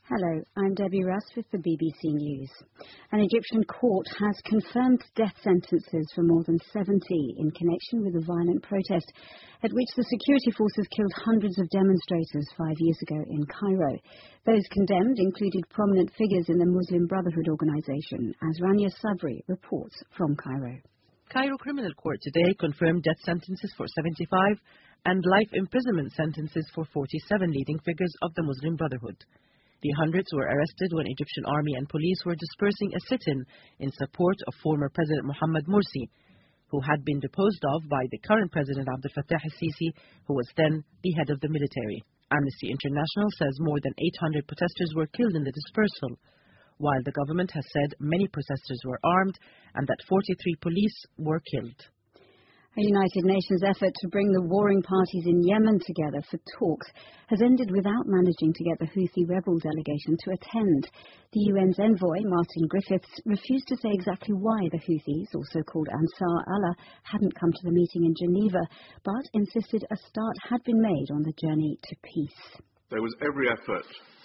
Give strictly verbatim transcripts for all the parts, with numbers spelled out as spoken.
Hello, I'm Debbie Russ with the B B C News. An Egyptian court has confirmed death sentences for more than seventy in connection with a violent protest at which the security forces killed hundreds of demonstrators five years ago in Cairo. Those condemned included prominent figures in the Muslim Brotherhood organization, as Rania Sabri reports from Cairo. Cairo Criminal Court today confirmed death sentences for seventy-five and life imprisonment sentences for forty-seven leading figures of the Muslim Brotherhood. The hundreds were arrested when Egyptian army and police were dispersing a sit-in in support of former President Mohamed Morsi, who had been deposed of by the current President Abdel Fattah al-Sisi, who was then the head of the military. Amnesty International says more than eight hundred protesters were killed in the dispersal, while the government has said many protesters were armed and that forty-three police were killed. A United Nations effort to bring the warring parties in Yemen together for talks has ended without managing to get the Houthi rebel delegation to attend. The U N's envoy, Martin Griffiths, refused to say exactly why the Houthis, also called Ansar Allah, hadn't come to the meeting in Geneva, but insisted a start had been made on the journey to peace. There was every effort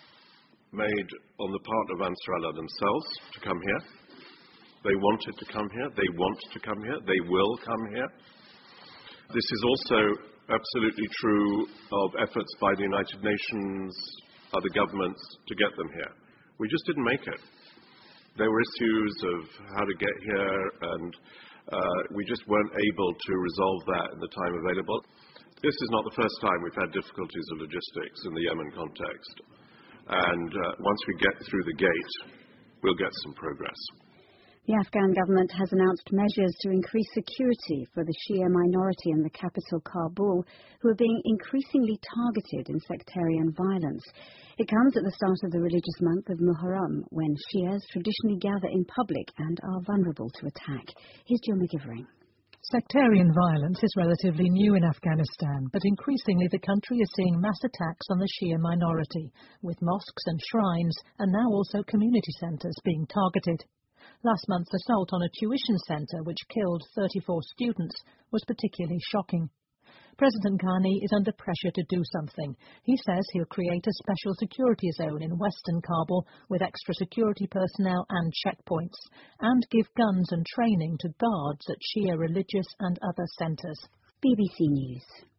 made on the part of Ansar Allah themselves to come here. They wanted to come here. They want to come here. They will come here. This is also absolutely true of efforts by the United Nations, other governments, to get them here. We just didn't make it. There were issues of how to get here, and uh, we just weren't able to resolve that in the time available. This is not the first time we've had difficulties of logistics in the Yemen context. And uh, once we get through the gate, we'll get some progress. The Afghan government has announced measures to increase security for the Shia minority in the capital, Kabul, who are being increasingly targeted in sectarian violence. It comes at the start of the religious month of Muharram, when Shias traditionally gather in public and are vulnerable to attack. Here's Jill McGivering. Sectarian violence is relatively new in Afghanistan, but increasingly the country is seeing mass attacks on the Shia minority, with mosques and shrines, and now also community centres being targeted. Last month's assault on a tuition centre, which killed thirty-four students, was particularly shocking. President Ghani is under pressure to do something. He says he'll create a special security zone in western Kabul with extra security personnel and checkpoints, and give guns and training to guards at Shia religious and other centres. B B C News.